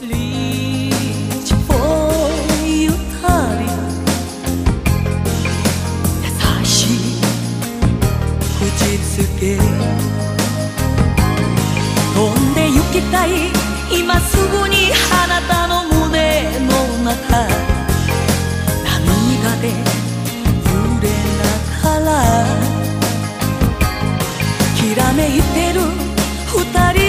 Reach for you darling 優しい口づけ飛んで行きたい今すぐにあなたの胸の中涙で揺れながらきらめいてる二人